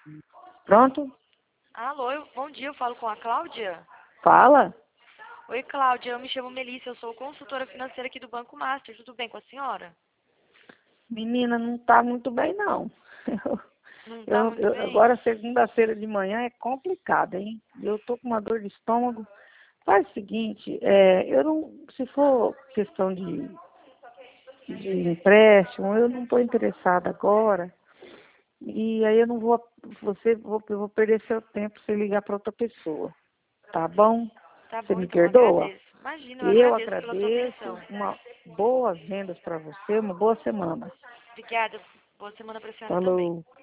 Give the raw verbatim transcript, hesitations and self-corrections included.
Pronto? Alô, eu- bom dia, eu falo com a Cláudia. Fala. Oi, Cláudia, eu me chamo Melissa, eu sou consultora financeira aqui do Banco Master. Tudo bem com a senhora? Menina, não tá muito bem, não. Não tá Eu, muito eu- bem? agora, segunda-feira de manhã é complicado, hein? Eu tô com uma dor de estômago. Faz o seguinte, é, eu não, se for questão de, de empréstimo, eu não estou interessada agora. E aí eu não vou, você, vou, eu vou perder seu tempo se ligar para outra pessoa. Tá bom? Tá Você bom, me então, eu perdoa? agradeço. Imagina, eu Eu agradeço pela sua agradeço. atenção. Uma boas vendas para você, uma boa semana. Obrigada, boa semana pra senhora também. Falou.